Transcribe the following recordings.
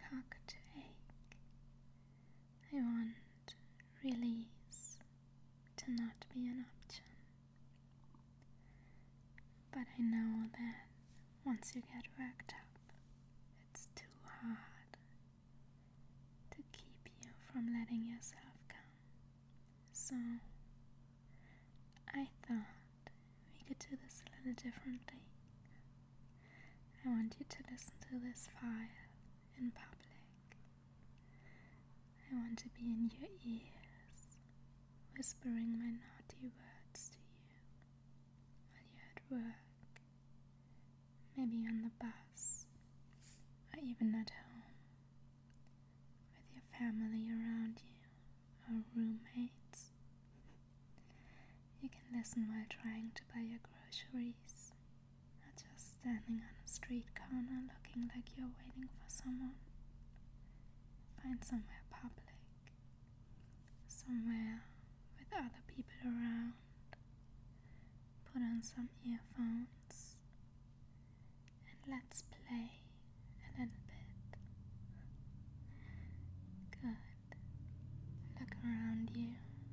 cock to ache. I want release to not be an option. But I know that once you get worked up, it's too hard to keep you from letting yourself go. So I thought we could do this a little differently. I want you to listen to this file in public. I want to be in your ears, whispering my naughty words to you while you're at work, maybe on the bus, or even at home, with your family around you, or roommates. You can listen while trying to buy your groceries, or just standing on a street corner looking like you're waiting for someone. Find somewhere public, somewhere with other people around. Put on some earphones and let's play a little bit. Good. Look around you.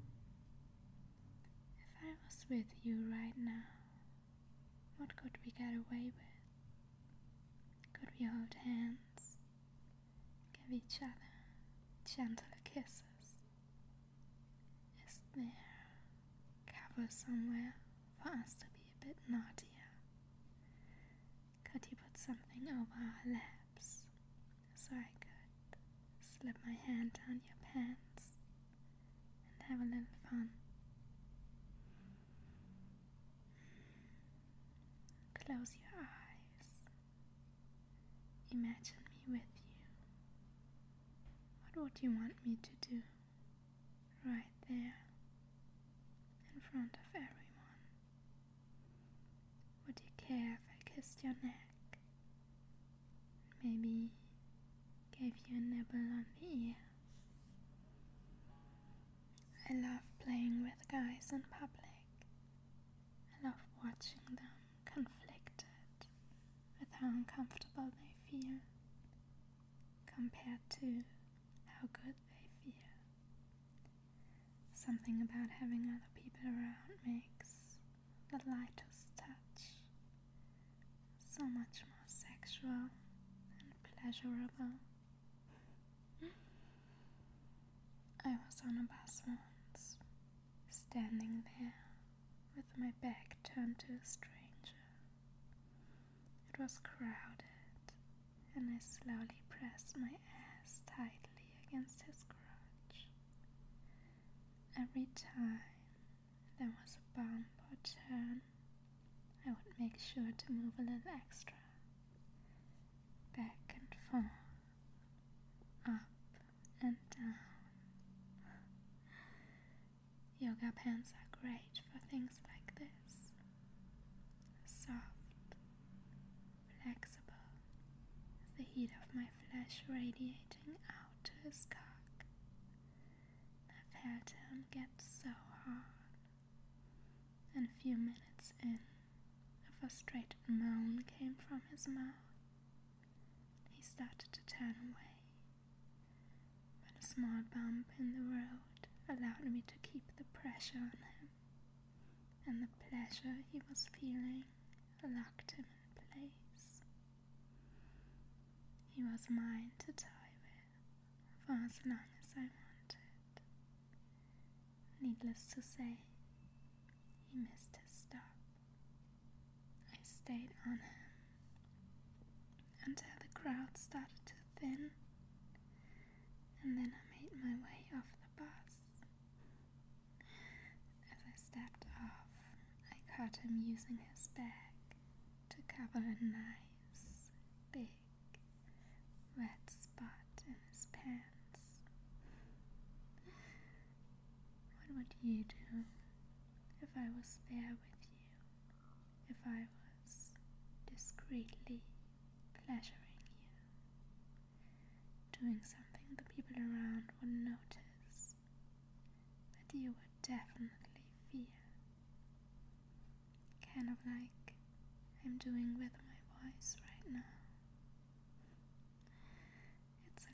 If I was with you right now, what could we get away with? Could we hold hands? Give each other gentle kisses? Is there cover somewhere for us to be a bit naughtier? Could you put something over our laps so I could slip my hand down your pants and have a little fun? Close your eyes. Imagine me with you. What would you want me to do? Right there, in front of everyone. Would you care if I kissed your neck? Maybe gave you a nibble on the ear? I love playing with guys in public. I love watching them conflicted with how uncomfortable they feel compared to how good they feel. Something about having other people around makes the lightest touch so much more sexual and pleasurable. I was on a bus once, standing there with my back turned to a stranger. It was crowded, and I slowly pressed my ass tightly against his crotch. Every time there was a bump or turn, I would make sure to move a little extra, back and forth, up and down. Yoga pants are great for things like this. Soft, flexible, the heat of my flesh radiating out to his cock. I felt him get so hard, and a few minutes in, a frustrated moan came from his mouth. He started to turn away, but a small bump in the road allowed me to keep the pressure on him, and the pleasure he was feeling locked him in place. He was mine to toy with for as long as I wanted. Needless to say, he missed his stop. I stayed on him until the crowd started to thin, and then I made my way off the bus. As I stepped off, I caught him using his bag to cover a nice, big, wet spot in his pants. What would you do if I was there with you? If I was discreetly pleasuring you? Doing something the people around would notice, but you would definitely fear. Kind of like I'm doing with my voice right now. It's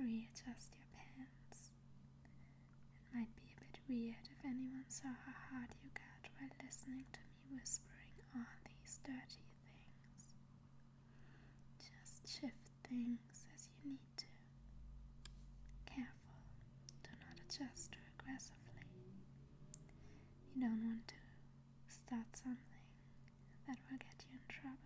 readjust your pants. It might be a bit weird if anyone saw how hard you got while listening to me whispering all these dirty things. Just shift things as you need to. Careful, do not adjust too aggressively. You don't want to start something that will get you in trouble.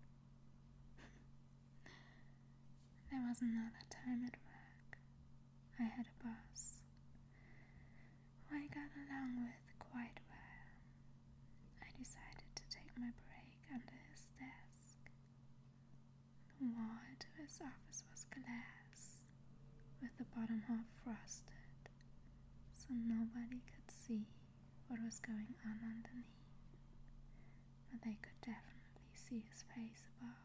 There was another time at work. I had a boss who I got along with quite well. I decided to take my break under his desk. The wall to his office was glass, with the bottom half frosted, so nobody could see what was going on underneath, but they could definitely see his face above.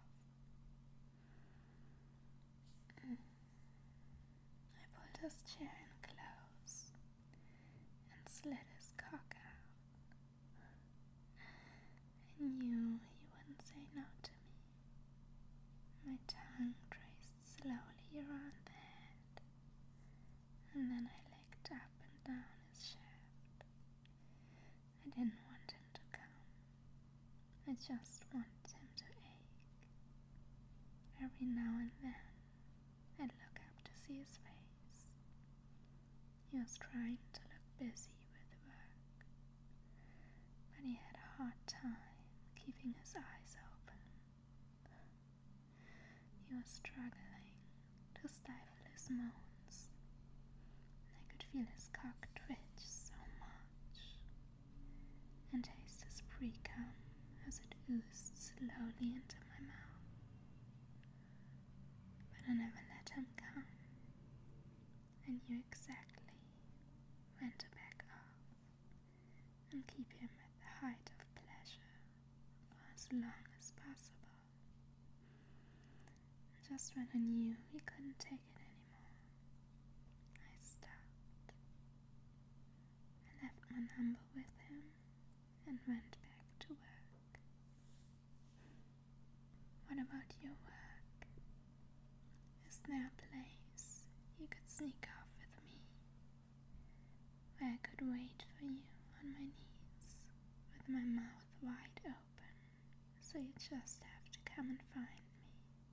I pulled his chair in close and slid his cock out. I knew he wouldn't say no to me. My tongue traced slowly around the head, and then I licked up and down his shaft. I didn't want him to come. I just wanted him to ache. Every now and then, I'd look up to see his face. He was trying to look busy with work, but he had a hard time keeping his eyes open. He was struggling to stifle his moans. I could feel his cock twitch so much, and taste his pre-cum as it oozed slowly into my mouth. But I never let him come. I knew exactly when to back off and keep him at the height of pleasure for as long as possible. Just when I knew he couldn't take it anymore, I stopped. I left my number with him and went back to work. What about your work? Is there a place you could sneak off with me, where I could wait for you on my knees with my mouth wide open, so you just have to come and find me?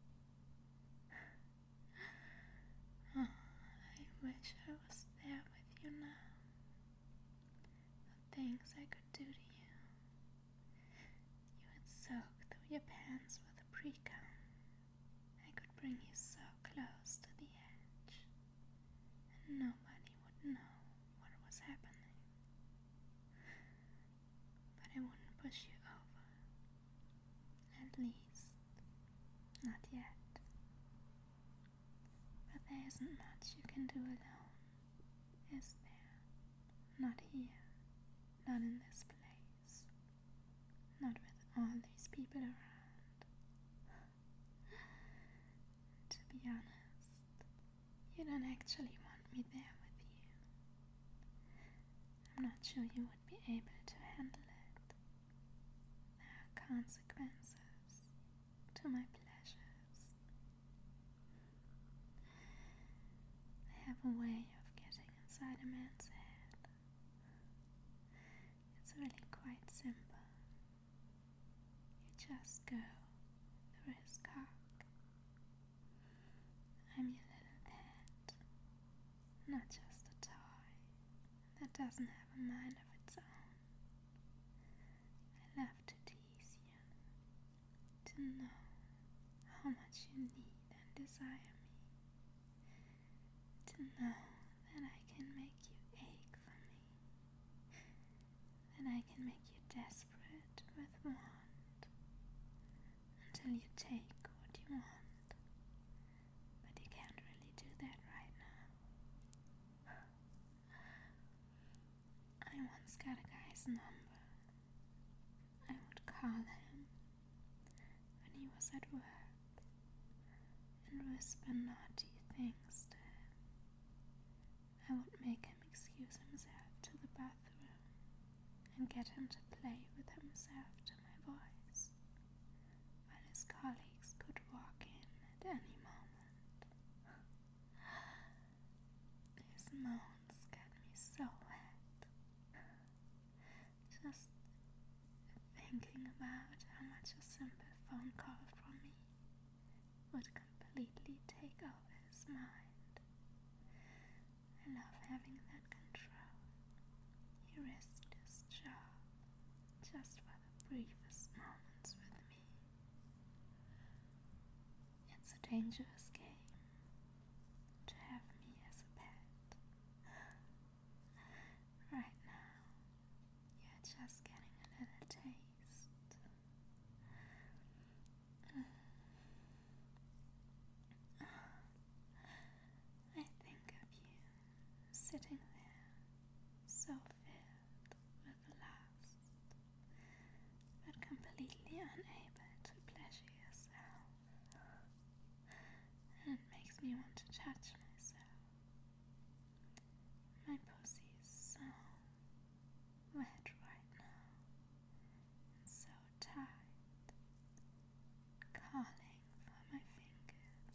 Oh, I wish I was there with you now. The things I could do to you. You would soak through your pants with a pre-cum. I could bring you so close to the edge, and nobody would know what was happening. But I wouldn't push you over. At least, not yet. But there isn't much you can do alone, is there? Not here, not in this place, not with all these people around. To be honest, you don't actually want me there with you. I'm not sure you would be able to handle it. There are consequences to my pleasures. I have a way of getting inside a man's head. It's really quite simple. You just go through his cock. I'm your little pet, not just a toy that doesn't have a mind of its own. I love to tease you, to know how much you need and desire me, to know that I can make you ache for me, that I can make you desperate with want, until you take what you want. But you can't really do that right now. I once got a guy's number. I would call him when he was at work and whisper naughty things to him. I would make him excuse himself to the bathroom and get him to play with himself to my voice, while his colleagues could walk in at any moment. thinking about how much a simple phone call from me would completely take over his mind. I love having that control. He risked his job just for the briefest moments with me. It's a dangerous game to have me as a pet. Right now, you're just getting a little taste. I think of you sitting there, so filled with lust, but completely unable to pleasure yourself. And it makes me want to touch myself. My pussy is so wet right now, and so tight, calling for my fingers.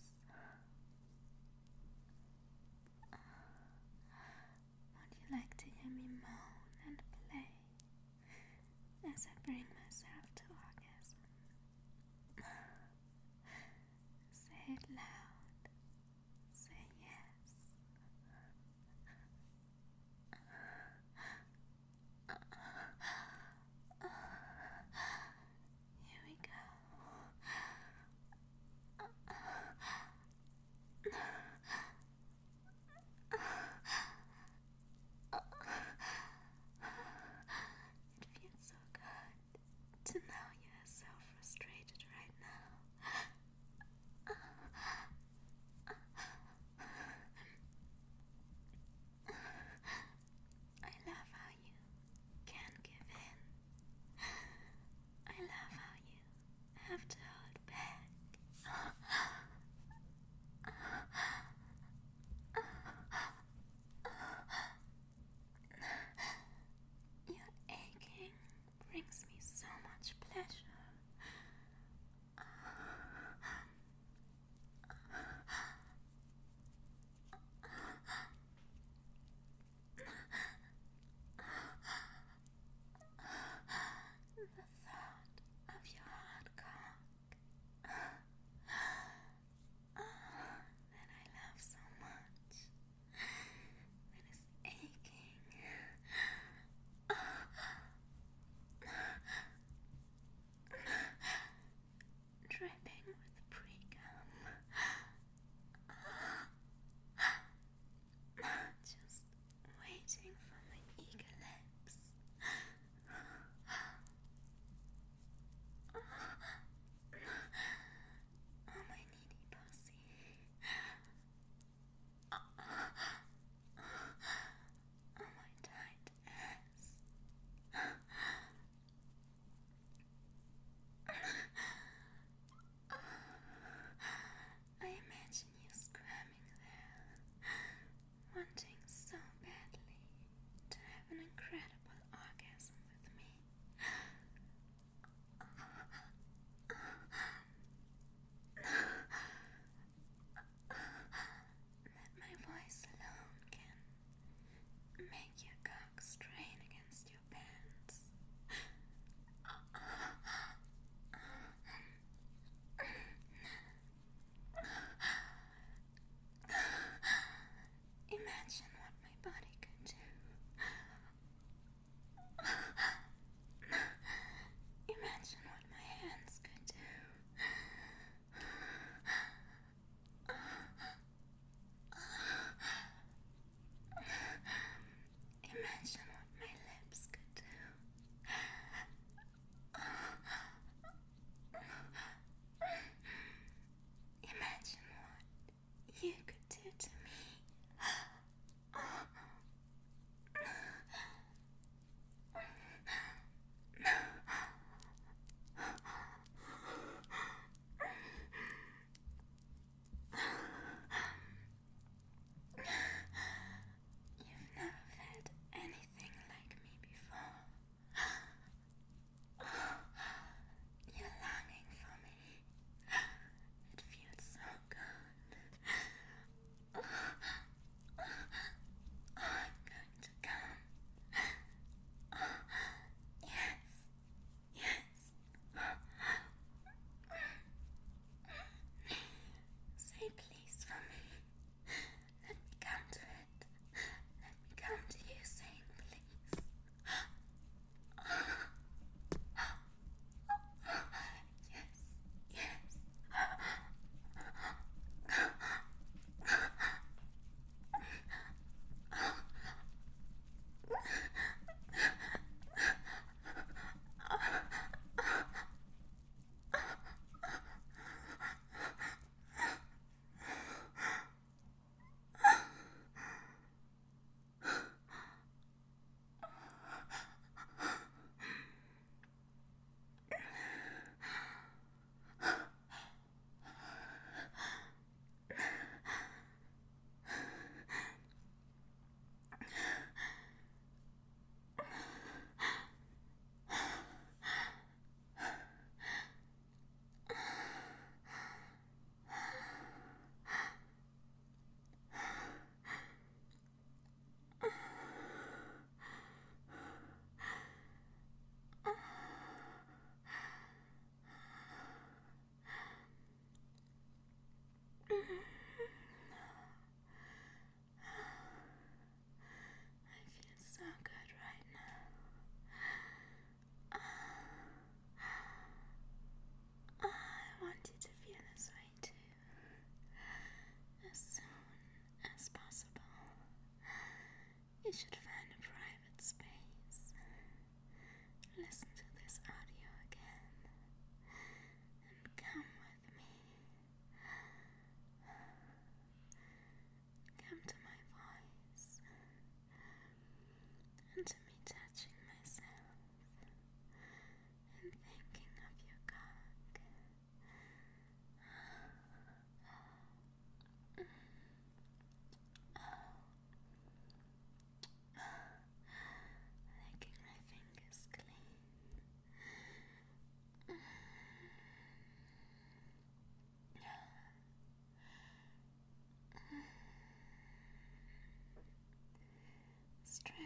Would you like to hear me moan and play as I bring myself to orgasm? Say it loud. Say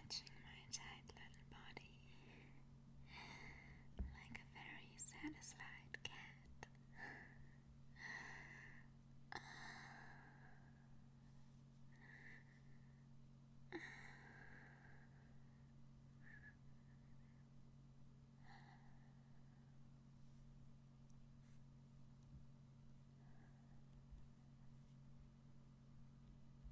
watching